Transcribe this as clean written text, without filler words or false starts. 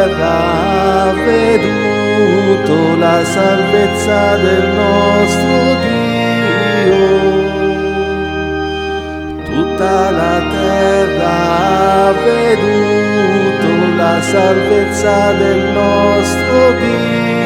terra ha veduto la salvezza del nostro Dio. Tutta la terra ha veduto la salvezza del nostro Dio.